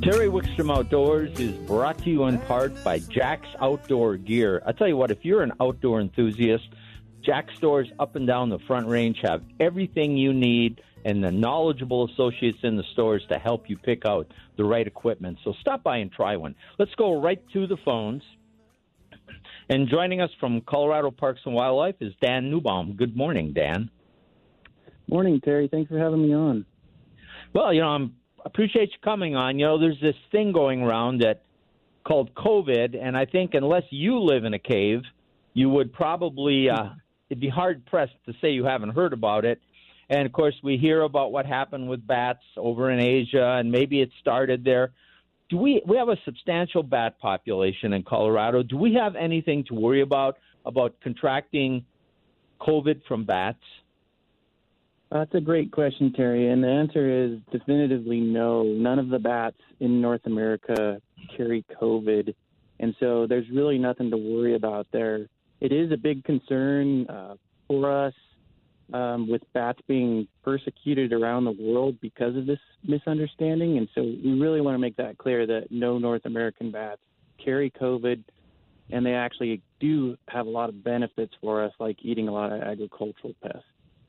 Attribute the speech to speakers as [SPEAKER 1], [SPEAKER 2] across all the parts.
[SPEAKER 1] Terry Wickstrom Outdoors is brought to you in part by Jack's Outdoor Gear. I tell you what, if you're an outdoor enthusiast, Jack's stores up and down the Front Range have everything you need and the knowledgeable associates in the stores to help you pick out the right equipment. So stop by and try one. Let's go right to the phones. And joining us from Colorado Parks and Wildlife is Dan Newbaum. Good morning, Dan.
[SPEAKER 2] Morning, Terry. Thanks for having me on.
[SPEAKER 1] Well, I appreciate you coming on. There's this thing going around called COVID, and I think unless you live in a cave, you would probably it'd be hard-pressed to say you haven't heard about it. And, of course, we hear about what happened with bats over in Asia, and maybe it started there. We have a substantial bat population in Colorado. Do we have anything to worry about contracting COVID from bats?
[SPEAKER 2] That's a great question, Terry, and the answer is definitively no. None of the bats in North America carry COVID, and so there's really nothing to worry about there. It is a big concern for us with bats being persecuted around the world because of this misunderstanding, and so we really want to make that clear that no North American bats carry COVID, and they actually do have a lot of benefits for us, like eating a lot of agricultural pests.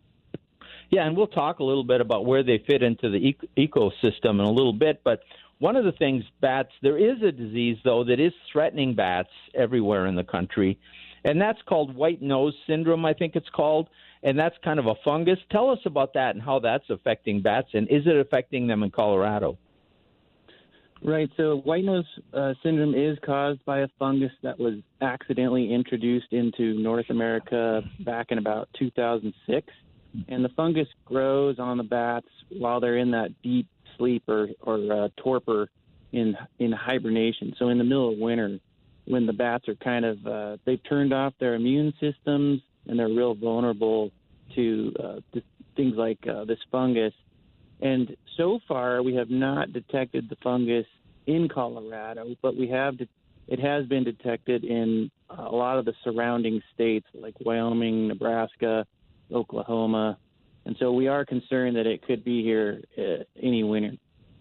[SPEAKER 1] Yeah, and we'll talk a little bit about where they fit into the ecosystem in a little bit. But one of the things, there is a disease, though, that is threatening bats everywhere in the country, and that's called white nose syndrome, I think it's called, and that's kind of a fungus. Tell us about that and how that's affecting bats, and is it affecting them in Colorado?
[SPEAKER 2] Right, so white nose syndrome is caused by a fungus that was accidentally introduced into North America back in about 2006. And the fungus grows on the bats while they're in that deep sleep or torpor in hibernation. So in the middle of winter, when the bats are kind of they've turned off their immune systems and they're real vulnerable to things like this fungus. And so far, we have not detected the fungus in Colorado, but it has been detected in a lot of the surrounding states like Wyoming, Nebraska, Oklahoma, and so we are concerned that it could be here any winter.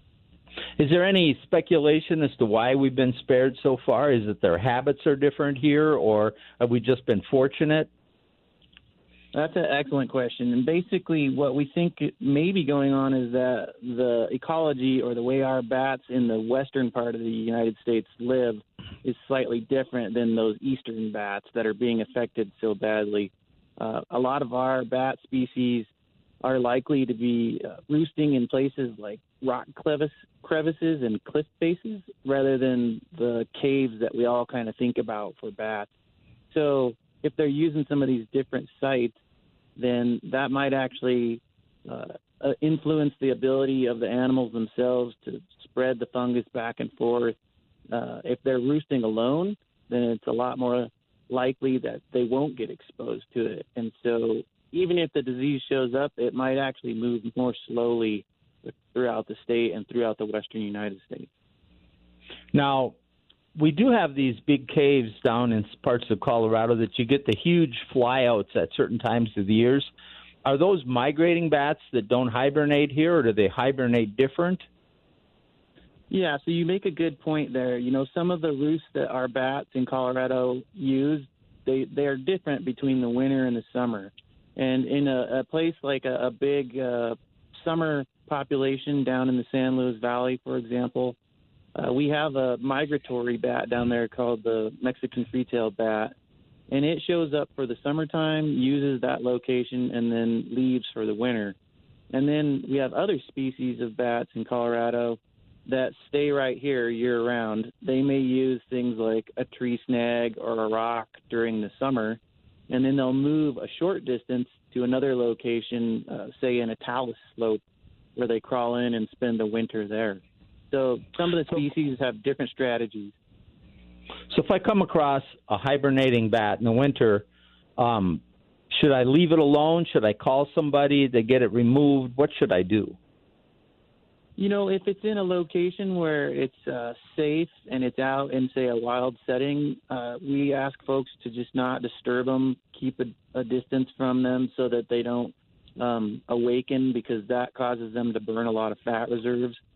[SPEAKER 1] Is there any speculation as to why we've been spared so far? Is it their habits are different here, or have we just been fortunate?
[SPEAKER 2] That's an excellent question. And basically what we think may be going on is that the ecology or the way our bats in the western part of the United States live is slightly different than those eastern bats that are being affected so badly. A lot of our bat species are likely to be roosting in places like rock crevices and cliff faces rather than the caves that we all kind of think about for bats. So if they're using some of these different sites, then that might actually influence the ability of the animals themselves to spread the fungus back and forth. If they're roosting alone, then it's a lot more likely that they won't get exposed to it. And so even if the disease shows up, it might actually move more slowly throughout the state and throughout the western United States.
[SPEAKER 1] Now, we do have these big caves down in parts of Colorado that you get the huge flyouts at certain times of the years. Are those migrating bats that don't hibernate here, or do they hibernate different?
[SPEAKER 2] Yeah, so you make a good point there. Some of the roosts that our bats in Colorado use, they are different between the winter and the summer. And in a place like a big summer population down in the San Luis Valley, for example, we have a migratory bat down there called the Mexican free-tailed bat. And it shows up for the summertime, uses that location, and then leaves for the winter. And then we have other species of bats in Colorado that stay right here year-round. They may use things like a tree snag or a rock during the summer, and then they'll move a short distance to another location, say in a talus slope, where they crawl in and spend the winter there. So some of the species have different strategies.
[SPEAKER 1] So if I come across a hibernating bat in the winter, should I leave it alone? Should I call somebody to get it removed? What should I do?
[SPEAKER 2] If it's in a location where it's safe and it's out in, say, a wild setting, we ask folks to just not disturb them, keep a distance from them so that they don't awaken, because that causes them to burn a lot of fat reserves.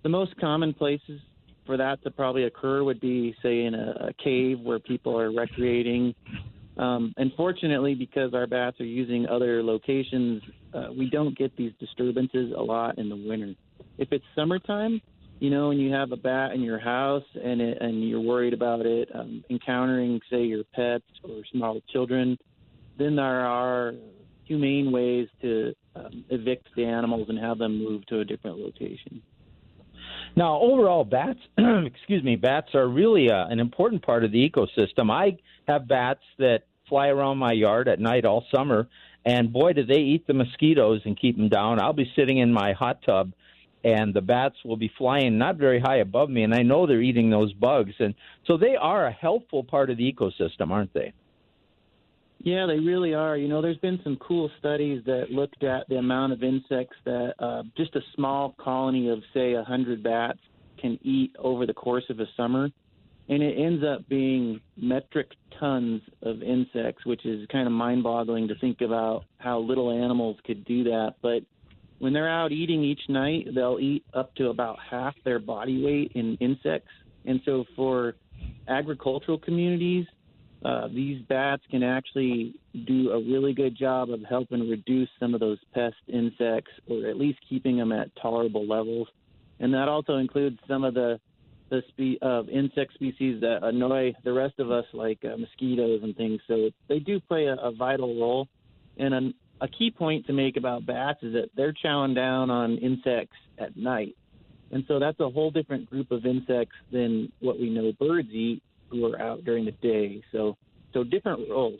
[SPEAKER 2] The most common places for that to probably occur would be, say, in a cave where people are recreating. Unfortunately, because our bats are using other locations, we don't get these disturbances a lot in the winter. If it's summertime, and you have a bat in your house and you're worried about it encountering, say, your pets or small children, then there are humane ways to evict the animals and have them move to a different location.
[SPEAKER 1] Now, overall, bats, bats are really an important part of the ecosystem. I have bats that fly around my yard at night all summer, and boy, do they eat the mosquitoes and keep them down. I'll be sitting in my hot tub, and the bats will be flying not very high above me, and I know they're eating those bugs. And so they are a helpful part of the ecosystem, aren't they?
[SPEAKER 2] Yeah, they really are. There's been some cool studies that looked at the amount of insects that just a small colony of, say, 100 bats can eat over the course of a summer. And it ends up being metric tons of insects, which is kind of mind-boggling to think about how little animals could do that. But when they're out eating each night, they'll eat up to about half their body weight in insects. And so for agricultural communities, these bats can actually do a really good job of helping reduce some of those pest insects, or at least keeping them at tolerable levels. And that also includes some of the insect species that annoy the rest of us, like mosquitoes and things. So they do play a vital role. And a key point to make about bats is that they're chowing down on insects at night. And so that's a whole different group of insects than what we know birds eat, who are out during the day. So different roles.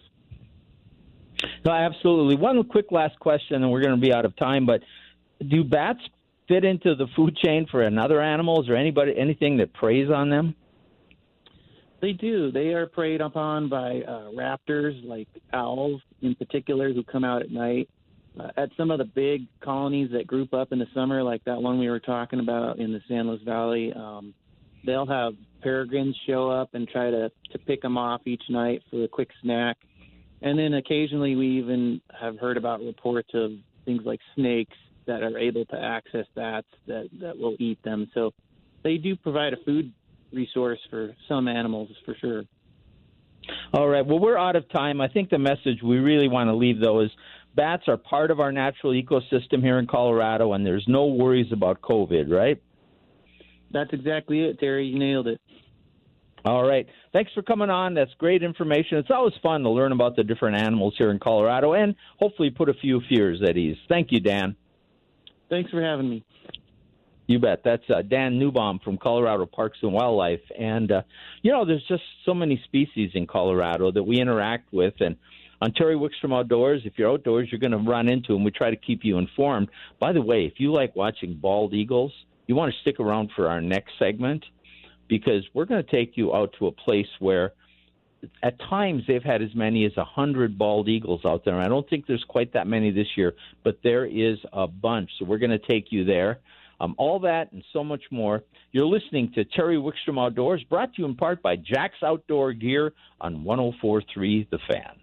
[SPEAKER 1] No, absolutely. One quick last question, and we're going to be out of time, but do bats fit into the food chain for another animals or anything that preys on them?
[SPEAKER 2] They do. They are preyed upon by raptors, like owls in particular, who come out at night. At some of the big colonies that group up in the summer, like that one we were talking about in the San Luis Valley, they'll have peregrines show up and try to pick them off each night for a quick snack. And then occasionally we even have heard about reports of things like snakes that are able to access bats that will eat them. So they do provide a food resource for some animals, for sure.
[SPEAKER 1] All right. Well, we're out of time. I think the message we really want to leave, though, is bats are part of our natural ecosystem here in Colorado, and there's no worries about COVID, right?
[SPEAKER 2] That's exactly it, Terry. You nailed it.
[SPEAKER 1] All right. Thanks for coming on. That's great information. It's always fun to learn about the different animals here in Colorado and hopefully put a few fears at ease. Thank you, Dan.
[SPEAKER 2] Thanks for having me.
[SPEAKER 1] You bet. That's Dan Newbaum from Colorado Parks and Wildlife. And, there's just so many species in Colorado that we interact with. And on Terry Wickstrom Outdoors, if you're outdoors, you're going to run into them. We try to keep you informed. By the way, if you like watching bald eagles, you want to stick around for our next segment, because we're going to take you out to a place where at times they've had as many as 100 bald eagles out there. I don't think there's quite that many this year, but there is a bunch. So we're going to take you there. All that and so much more. You're listening to Terry Wickstrom Outdoors, brought to you in part by Jack's Outdoor Gear on 104.3 The Fan.